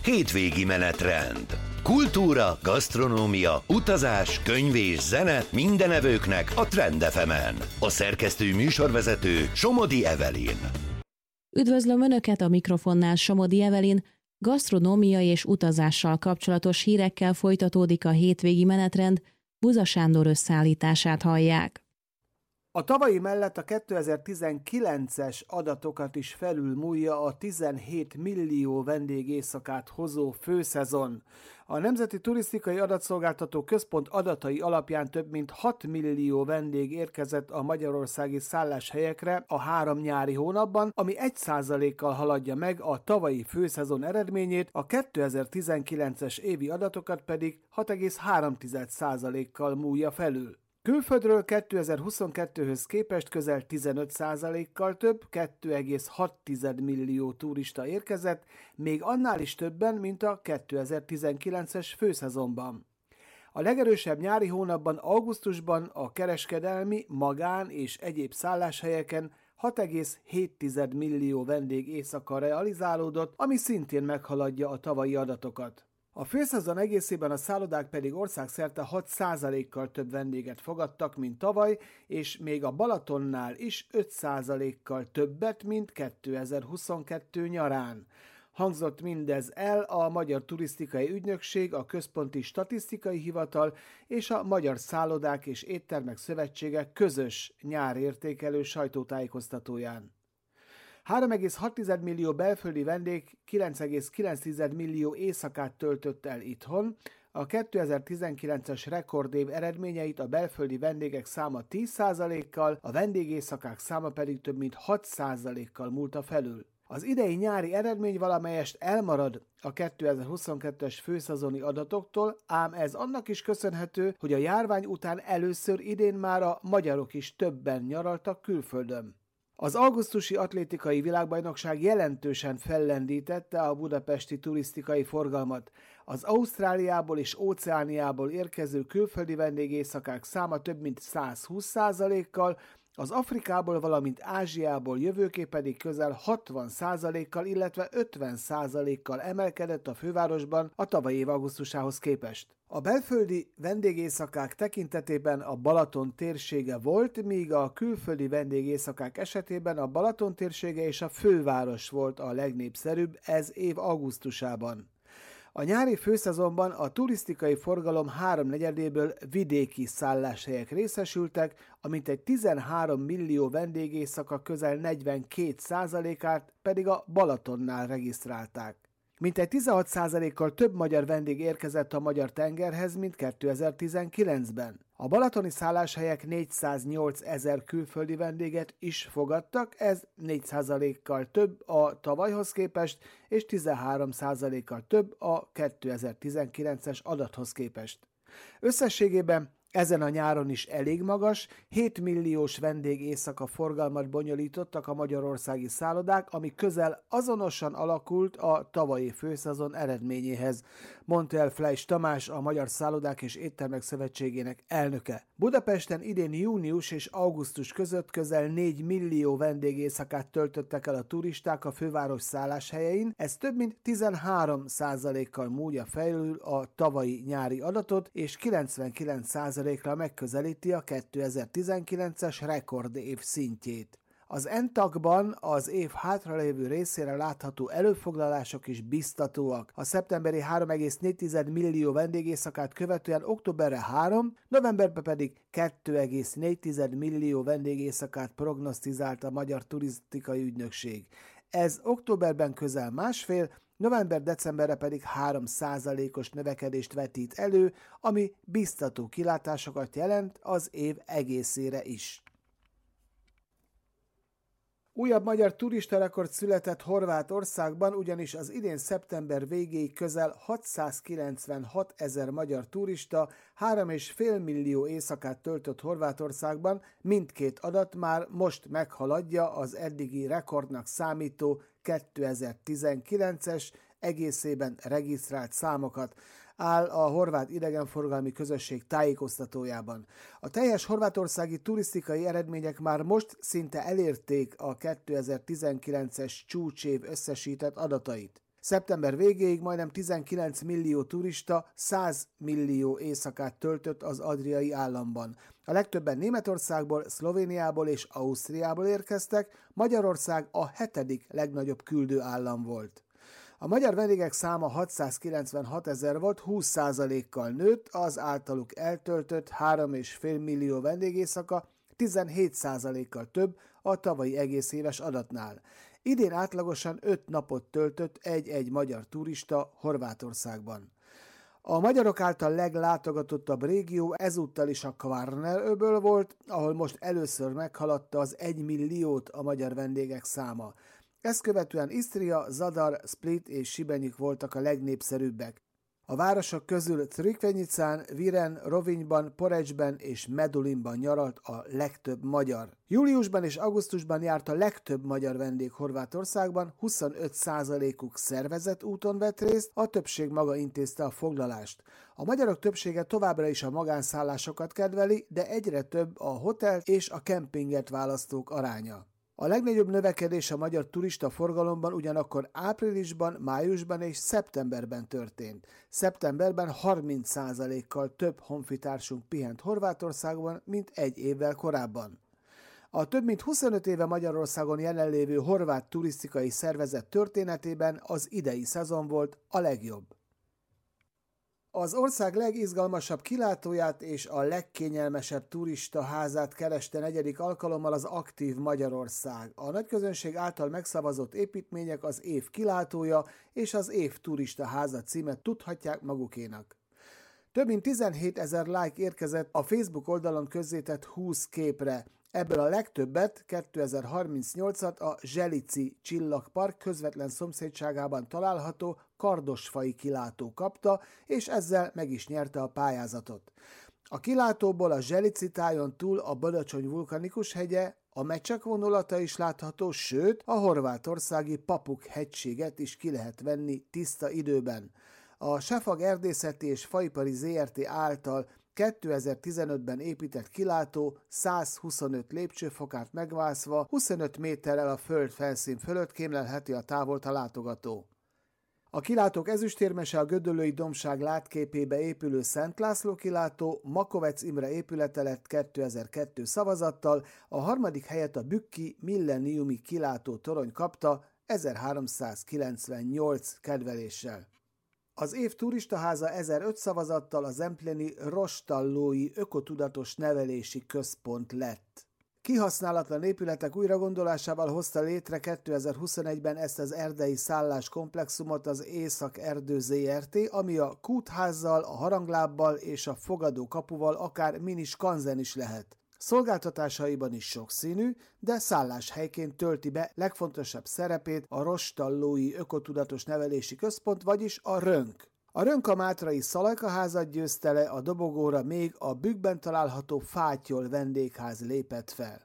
Hétvégi menetrend. Kultúra, gasztronómia, utazás, könyv és zene minden evőknek a Trend FM-en. A szerkesztő műsorvezető Somodi Evelyn. Üdvözlöm Önöket, a mikrofonnál Somodi Evelyn. Gasztronómia és utazással kapcsolatos hírekkel folytatódik a hétvégi menetrend, Buza Sándor összeállítását hallják. A tavalyi mellett a 2019-es adatokat is felülmúlja a 17 millió vendégészakát hozó főszezon. A Nemzeti Turisztikai Adatszolgáltató Központ adatai alapján több mint 6 millió vendég érkezett a magyarországi szálláshelyekre a 3 nyári hónapban, ami 1%-kal haladja meg a tavalyi főszezon eredményét, a 2019-es évi adatokat pedig 6,3%-kal múlja felül. Külföldről 2022-höz képest közel 15%-kal több, 2,6 millió turista érkezett, még annál is többen, mint a 2019-es főszezonban. A legerősebb nyári hónapban, augusztusban a kereskedelmi, magán és egyéb szálláshelyeken 6,7 millió vendég éjszaka realizálódott, ami szintén meghaladja a tavalyi adatokat. A főszezon egészében a szállodák pedig országszerte 6%-kal több vendéget fogadtak, mint tavaly, és még a Balatonnál is 5%-kal többet, mint 2022 nyarán. Hangzott mindez el a Magyar Turisztikai Ügynökség, a Központi Statisztikai Hivatal és a Magyar Szállodák és Éttermek Szövetsége közös nyárértékelő sajtótájékoztatóján. 3,6 millió belföldi vendég 9,9 millió éjszakát töltött el itthon. A 2019-es rekordév eredményeit a belföldi vendégek száma 10%-kal, a vendégészakák száma pedig több mint 6%-kal múlta felül. Az idei nyári eredmény valamelyest elmarad a 2022-es főszezoni adatoktól, ám ez annak is köszönhető, hogy a járvány után először idén már a magyarok is többen nyaraltak külföldön. Az augusztusi atlétikai világbajnokság jelentősen fellendítette a budapesti turisztikai forgalmat. Az Ausztráliából és Óceániából érkező külföldi vendégészakák száma több mint 120%-kal, az Afrikából, valamint Ázsiából jövőké pedig közel 60%-kal, illetve 50%-kal emelkedett a fővárosban a tavalyi év augusztusához képest. A belföldi vendégészakák tekintetében a Balaton térsége volt, míg a külföldi vendégészakák esetében a Balaton térsége és a főváros volt a legnépszerűbb ez év augusztusában. A nyári főszezonban a turisztikai forgalom 3/4-ből vidéki szálláshelyek részesültek, amintegy 13 millió vendégészaka közel 42%-át pedig a Balatonnál regisztrálták. Mintegy 16%-kal több magyar vendég érkezett a magyar tengerhez, mint 2019-ben. A balatoni szálláshelyek 408 000 külföldi vendéget is fogadtak, ez 4%-kal több a tavalyhoz képest, és 13%-kal több a 2019-es adathoz képest. Összességében ezen a nyáron is elég magas, 7 milliós vendégészaka forgalmat bonyolítottak a magyarországi szállodák, ami közel azonosan alakult a tavalyi főszezon eredményéhez, mondta el Fleisch Tamás, a Magyar Szállodák és Éttermek Szövetségének elnöke. Budapesten idén június és augusztus között közel 4 millió vendégészakát töltöttek el a turisták a főváros szálláshelyein, ez több mint 13%-kal múlja felül a tavalyi nyári adatot, és 99%-ra megközelíti a 2019-es rekordév szintjét. Az NTAG-ban az év hátralévő részére látható előfoglalások is biztatóak. A szeptemberi 3,4 millió vendégészakát követően októberre 3, novemberben pedig 2,4 millió vendégészakát prognosztizált a Magyar Turisztikai Ügynökség. Ez októberben közel 1,5, november-decemberre pedig 3%-os növekedést vetít elő, ami biztató kilátásokat jelent az év egészére is. Újabb magyar turistarekord született Horvátországban, ugyanis az idén szeptember végéig közel 696 000 magyar turista 3,5 millió éjszakát töltött Horvátországban, mindkét adat már most meghaladja az eddigi rekordnak számító 2019-es egészében regisztrált számokat, áll a horvát idegenforgalmi közösség tájékoztatójában. A teljes horvátországi turisztikai eredmények már most szinte elérték a 2019-es csúcsév összesített adatait. Szeptember végéig majdnem 19 millió turista 100 millió éjszakát töltött az adriai államban. A legtöbben Németországból, Szlovéniából és Ausztriából érkeztek, Magyarország a 7. legnagyobb küldő állam volt. A magyar vendégek száma 696 000 volt, 20%-kal nőtt, az általuk eltöltött 3,5 millió vendégészaka 17%-kal több a tavalyi egész éves adatnál. Idén átlagosan 5 napot töltött egy-egy magyar turista Horvátországban. A magyarok által leglátogatottabb régió ezúttal is a Kvarner-öböl volt, ahol most először meghaladta az 1 milliót a magyar vendégek száma. Ezt követően Isztria, Zadar, Split és Šibenik voltak a legnépszerűbbek. A városok közül Crikvenicán, Viren, Rovinjban, Porečben és Medulinban nyaralt a legtöbb magyar. Júliusban és augusztusban járt a legtöbb magyar vendég Horvátországban, 25%-uk szervezett úton vett részt, a többség maga intézte a foglalást. A magyarok többsége továbbra is a magánszállásokat kedveli, de egyre több a hotel és a kempinget választók aránya. A legnagyobb növekedés a magyar turista forgalomban ugyanakkor áprilisban, májusban és szeptemberben történt. Szeptemberben 30%-kal több honfitársunk pihent Horvátországban, mint egy évvel korábban. A több mint 25 éve Magyarországon jelenlévő horvát turisztikai szervezet történetében az idei szezon volt a legjobb. Az ország legizgalmasabb kilátóját és a legkényelmesebb turistaházát kereste 4. alkalommal az Aktív Magyarország. A nagyközönség által megszavazott építmények az év kilátója és az év turistaháza címet tudhatják magukénak. Több mint 17 000 like érkezett a Facebook oldalon közzétett 20 képre. Ebből a legtöbbet, 2038-at a Zselici Csillagpark közvetlen szomszédságában található Kardosfai kilátó kapta, és ezzel meg is nyerte a pályázatot. A kilátóból a Zselici tájon túl a Badacsony vulkanikus hegye, a Mecsek vonulata is látható, sőt a horvátországi Papuk hegységet is ki lehet venni tiszta időben. A Sefag Erdészeti és Faipari Zrt. Által 2015-ben épített kilátó 125 lépcsőfokát megmászva 25 méterrel a föld felszín fölött kémlelheti a távolt a látogató. A kilátók ezüstérmese a Gödöllői Dombság látképébe épülő Szent László kilátó, Makovec Imre épülete lett 2002 szavazattal, a harmadik helyet a Bükki Milleniumi kilátó torony kapta 1398 kedveléssel. Az év turistaháza 1005 szavazattal a zempleni Rostallói Ökotudatos Nevelési Központ lett. Kihasználatlan épületek újragondolásával hozta létre 2021-ben ezt az erdei szálláskomplexumot az Észak-Erdő Zrt., ami a kútházzal, a haranglábbal és a fogadókapuval akár mini skanzen is lehet. Szolgáltatásaiban is sokszínű, de szálláshelyként tölti be legfontosabb szerepét a Rostallói Ökotudatos Nevelési Központ, vagyis a Rönk. A Rönk a mátrai Szalajkaházat győzte le, a dobogóra még a Bükkben található Fátyol vendégház lépett fel.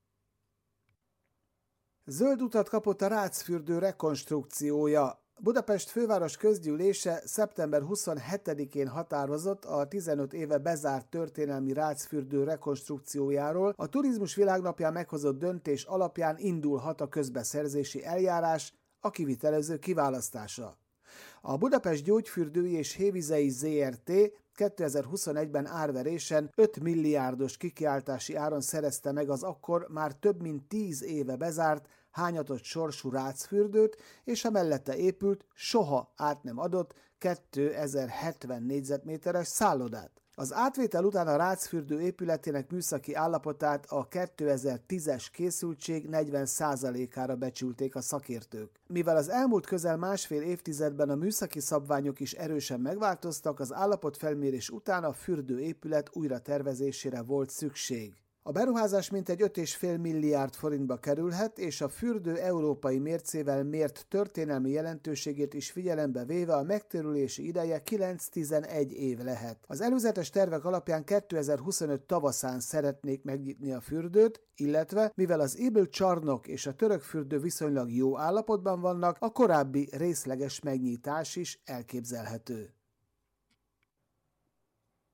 Zöld utat kapott a Rácfürdő rekonstrukciója. Budapest főváros közgyűlése szeptember 27-én határozott a 15 éve bezárt történelmi Rácfürdő rekonstrukciójáról. A Turizmus Világnapján meghozott döntés alapján indulhat a közbeszerzési eljárás, a kivitelező kiválasztása. A Budapest Gyógyfürdői és Hévizei Zrt. 2021-ben árverésen 5 milliárdos kikiáltási áron szerezte meg az akkor már több mint 10 éve bezárt, hányatott sorsú Rácfürdőt, és a mellette épült, soha át nem adott 2070 négyzetméteres szállodát. Az átvétel után a Rácfürdő épületének műszaki állapotát a 2010-es készültség 40%-ára becsülték a szakértők. Mivel az elmúlt közel másfél évtizedben a műszaki szabványok is erősen megváltoztak, az állapotfelmérés után a fürdőépület újratervezésére volt szükség. A beruházás mintegy 5,5 milliárd forintba kerülhet, és a fürdő európai mércével mért történelmi jelentőségét is figyelembe véve a megtérülési ideje 9-11 év lehet. Az előzetes tervek alapján 2025 tavaszán szeretnék megnyitni a fürdőt, illetve mivel az Ibl csarnok és a török fürdő viszonylag jó állapotban vannak, a korábbi részleges megnyitás is elképzelhető.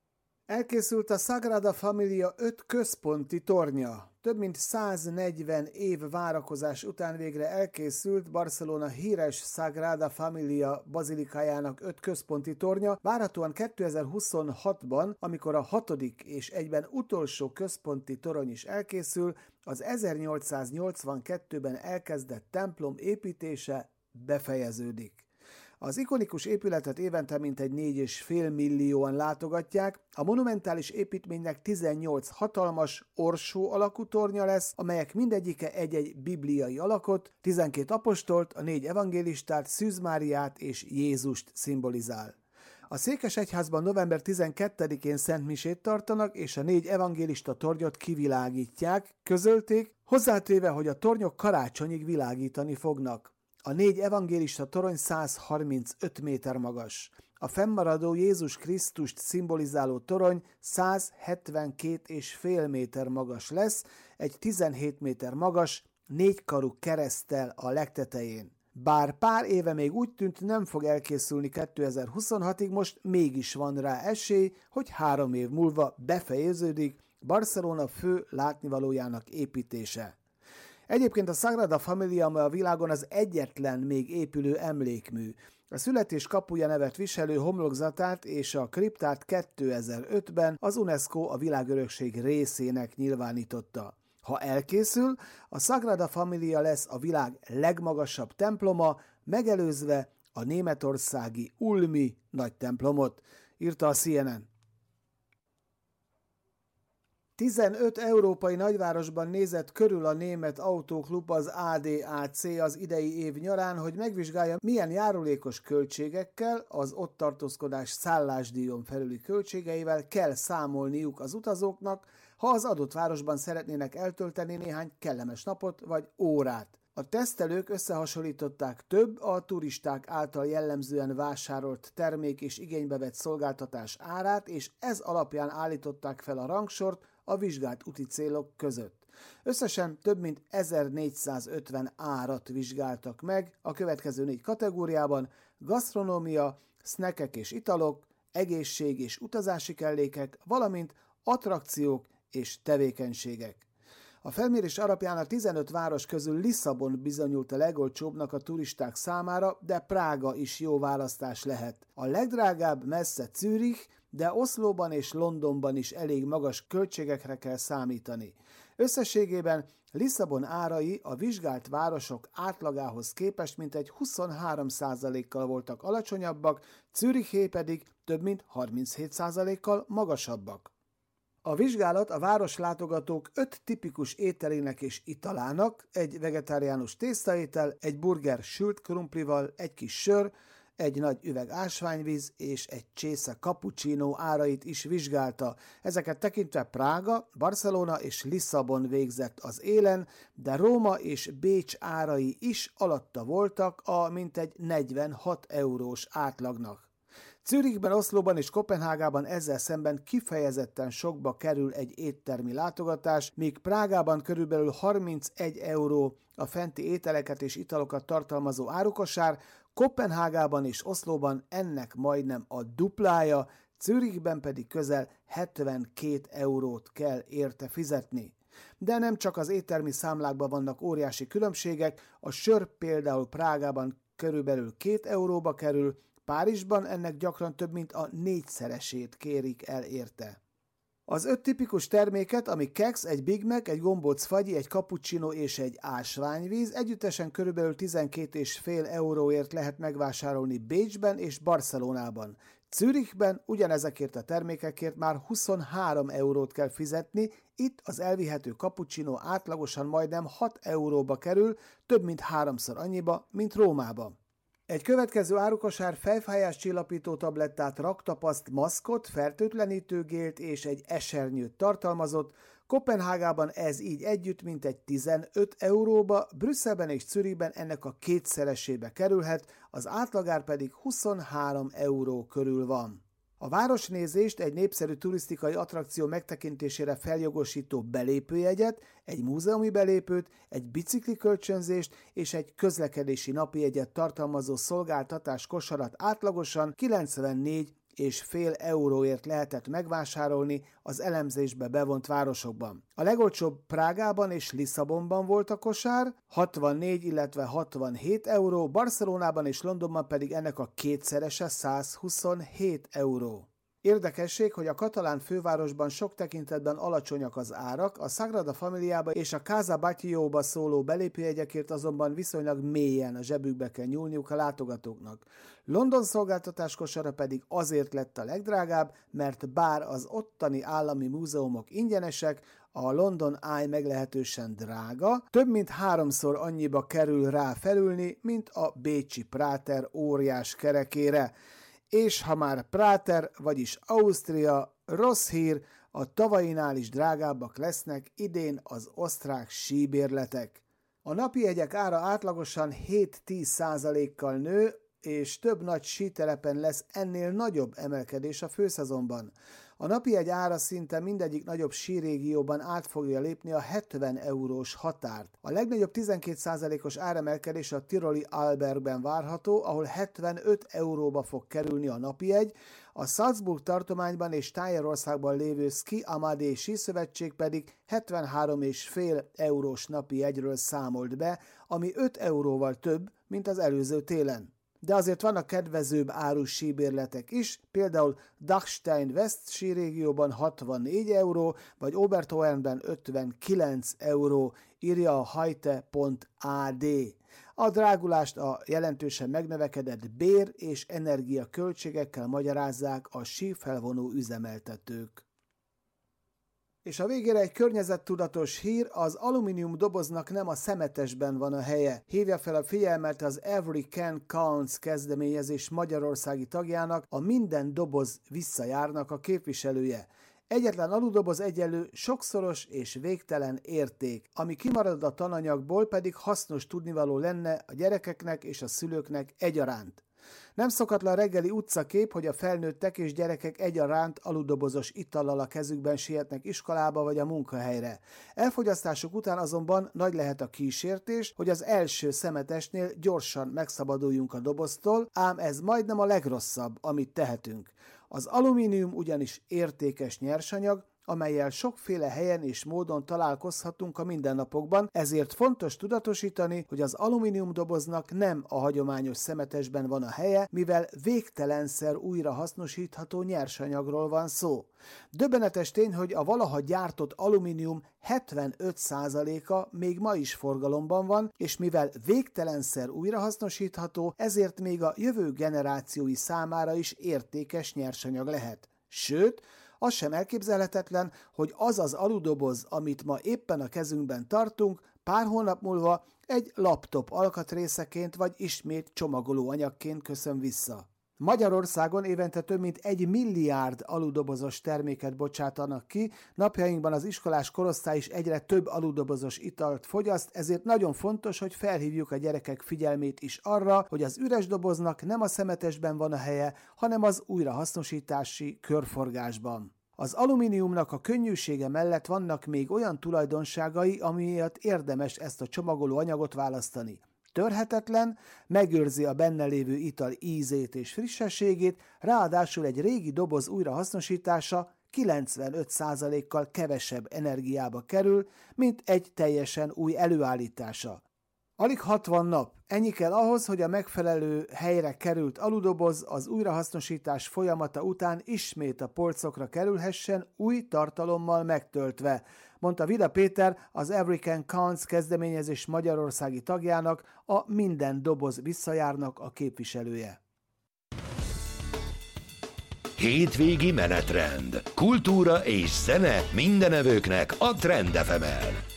Elkészült a Sagrada Familia 5 központi tornya. Több mint 140 év várakozás után végre elkészült Barcelona híres Sagrada Familia bazilikájának 5 központi tornya, várhatóan 2026-ban, amikor a 6. és egyben utolsó központi torony is elkészül, az 1882-ben elkezdett templom építése befejeződik. Az ikonikus épületet évente mintegy 4,5 millióan látogatják, a monumentális építménynek 18 hatalmas, orsó alakú tornya lesz, amelyek mindegyike egy-egy bibliai alakot, 12 apostolt, a 4 evangélistát, Szűz Máriát és Jézust szimbolizál. A székesegyházban november 12-én szentmisét tartanak, és a 4 evangélista tornyot kivilágítják, közölték, hozzátéve, hogy a tornyok karácsonyig világítani fognak. A 4 evangélista torony 135 méter magas. A Jézus Krisztust szimbolizáló torony 172,5 méter magas lesz, egy 17 méter magas, 4 karú kereszttel a legtetején. Bár pár éve még úgy tűnt, nem fog elkészülni 2026-ig, most mégis van rá esély, hogy 3 év múlva befejeződik Barcelona fő látnivalójának építése. Egyébként a Sagrada Familia a világon az egyetlen még épülő emlékmű. A születés kapuja nevet viselő homlokzatát és a kriptát 2005-ben az UNESCO a világörökség részének nyilvánította. Ha elkészül, a Sagrada Familia lesz a világ legmagasabb temploma, megelőzve a németországi ulmi nagy templomot, írta a CNN. 15 európai nagyvárosban nézett körül a német autóklub, az ADAC az idei év nyarán, hogy megvizsgálja, milyen járulékos költségekkel, az ott tartózkodás szállásdíjon felüli költségeivel kell számolniuk az utazóknak, ha az adott városban szeretnének eltölteni néhány kellemes napot vagy órát. A tesztelők összehasonlították több a turisták által jellemzően vásárolt termék és igénybe vett szolgáltatás árát, és ez alapján állították fel a rangsort a vizsgált úti célok között. Összesen több mint 1450 árat vizsgáltak meg a következő 4 kategóriában: gasztronómia, snackek és italok, egészség és utazási kellékek, valamint attrakciók és tevékenységek. A felmérés alapján a 15 város közül Lisszabon bizonyult a legolcsóbbnak a turisták számára, de Prága is jó választás lehet. A legdrágább messze Zürich, de Oszlóban és Londonban is elég magas költségekre kell számítani. Összességében Lisszabon árai a vizsgált városok átlagához képest mintegy 23%-kal voltak alacsonyabbak, Züriché pedig több mint 37%-kal magasabbak. A vizsgálat a városlátogatók 5 tipikus ételének és italának, egy vegetáriánus tésztaétel, egy burger sült krumplival, egy kis sör, egy nagy üveg ásványvíz és egy csésze cappuccino árait is vizsgálta. Ezeket tekintve Prága, Barcelona és Lisszabon végzett az élen, de Róma és Bécs árai is alatta voltak a mintegy 46 eurós átlagnak. Zürichben, Oszlóban és Koppenhágában ezzel szemben kifejezetten sokba kerül egy éttermi látogatás, míg Prágában körülbelül 31 euró a fenti ételeket és italokat tartalmazó árukosár, Koppenhágában és Oszlóban ennek majdnem a duplája, Zürichben pedig közel 72 eurót kell érte fizetni. De nem csak az éttermi számlákban vannak óriási különbségek, a sör például Prágában körülbelül 2 euróba kerül, Párizsban ennek gyakran több mint a 4-szeresét kérik el érte. Az 5 tipikus terméket, ami keksz, egy Big Mac, egy gombóc fagyi, egy cappuccino és egy ásványvíz, együttesen körülbelül 12,5 euróért lehet megvásárolni Bécsben és Barcelonában. Zürichben ugyanezekért a termékekért már 23 eurót kell fizetni, itt az elvihető cappuccino átlagosan majdnem 6 euróba kerül, több mint 3-szor annyiba, mint Rómában. Egy következő árukosár fejfájás csillapító tablettát, raktapaszt, maszkot, fertőtlenítőgélt és egy esernyőt tartalmazott, Koppenhágában ez így együtt mintegy 15 euróba, Brüsszelben és Zürichben ennek a 2-szeresébe kerülhet, az átlagár pedig 23 euró körül van. A városnézést, egy népszerű turisztikai attrakció megtekintésére feljogosító belépőjegyet, egy múzeumi belépőt, egy biciklikölcsönzést és egy közlekedési napijegyet tartalmazó szolgáltatás kosarat átlagosan 94 3,5 euróért lehetett megvásárolni az elemzésbe bevont városokban. A legolcsóbb Prágában és Lisszabonban volt a kosár, 64, illetve 67 euró, Barcelonában és Londonban pedig ennek a kétszerese, 127 euró. Érdekesség, hogy a katalán fővárosban sok tekintetben alacsonyak az árak, a Sagrada Familiába és a Casa Batllóba szóló belépőjegyekért azonban viszonylag mélyen a zsebükbe kell nyúlniuk a látogatóknak. London szolgáltatás kosara pedig azért lett a legdrágább, mert bár az ottani állami múzeumok ingyenesek, a London Eye meglehetősen drága, több mint 3-szor annyiba kerül rá felülni, mint a bécsi Prater óriás kerekére. És ha már Prater, vagyis Ausztria, rossz hír, a tavainál is drágábbak lesznek idén az osztrák síbérletek. A napi jegyek ára átlagosan 7-10%-kal nő, és több nagy sítelepen lesz ennél nagyobb emelkedés a főszezonban. A napi jegy ára szinte mindegyik nagyobb sírégióban át fogja lépni a 70 eurós határt. A legnagyobb 12%-os áremelkedés a tiroli Arlbergben várható, ahol 75 euróba fog kerülni a napi jegy, a Salzburg tartományban és Tájerországban lévő Ski Amadé síszövetség pedig 73,5 eurós napi jegyről számolt be, ami 5 euróval több, mint az előző télen. De azért vannak kedvezőbb áru síbérletek is, például Dachstein West sírégióban 64 euró, vagy Obertauernben 59 euró, írja a Heute.ad. A drágulást a jelentősen megnövekedett bér- és energiaköltségekkel magyarázzák a sífelvonó üzemeltetők. És a végére egy környezettudatos hír, az alumínium doboznak nem a szemetesben van a helye. Hívja fel a figyelmet az Every Can Counts kezdeményezés magyarországi tagjának, a Minden doboz visszajárnak a képviselője. Egyetlen aludoboz egyenlő sokszoros és végtelen érték, ami kimarad a tananyagból, pedig hasznos tudnivaló lenne a gyerekeknek és a szülőknek egyaránt. Nem szokatlan reggeli utcakép, hogy a felnőttek és gyerekek egyaránt aludobozos itallal a kezükben sietnek iskolába vagy a munkahelyre. Elfogyasztásuk után azonban nagy lehet a kísértés, hogy az első szemetesnél gyorsan megszabaduljunk a doboztól, ám ez majdnem a legrosszabb, amit tehetünk. Az alumínium ugyanis értékes nyersanyag, amellyel sokféle helyen és módon találkozhatunk a mindennapokban, ezért fontos tudatosítani, hogy az alumíniumdoboznak nem a hagyományos szemetesben van a helye, mivel végtelenszer újra hasznosítható nyersanyagról van szó. Döbbenetes tény, hogy a valaha gyártott alumínium 75%-a még ma is forgalomban van, és mivel végtelenszer újrahasznosítható, ezért még a jövő generációi számára is értékes nyersanyag lehet. Sőt, az sem elképzelhetetlen, hogy az az aludoboz, amit ma éppen a kezünkben tartunk, pár hónap múlva egy laptop alkatrészeként vagy ismét csomagolóanyagként köszön vissza. Magyarországon évente több mint 1 milliárd aludobozos terméket bocsátanak ki, napjainkban az iskolás korosztály is egyre több aludobozos italt fogyaszt, ezért nagyon fontos, hogy felhívjuk a gyerekek figyelmét is arra, hogy az üres doboznak nem a szemetesben van a helye, hanem az újrahasznosítási körforgásban. Az alumíniumnak a könnyűsége mellett vannak még olyan tulajdonságai, ami miatt érdemes ezt a csomagoló anyagot választani. Törhetetlen, megőrzi a benne lévő ital ízét és frissességét, ráadásul egy régi doboz újrahasznosítása 95%-kal kevesebb energiába kerül, mint egy teljesen új előállítása. Alig 60 nap. Ennyi kell ahhoz, hogy a megfelelő helyre került aludoboz az újrahasznosítás folyamata után ismét a polcokra kerülhessen, új tartalommal megtöltve, mondta Vida Péter, az Every Can Counts kezdeményezés magyarországi tagjának, a Minden doboz visszajárnak a képviselője. Hétvégi menetrend. Kultúra és zene mindenevőknek a Trend FM-en.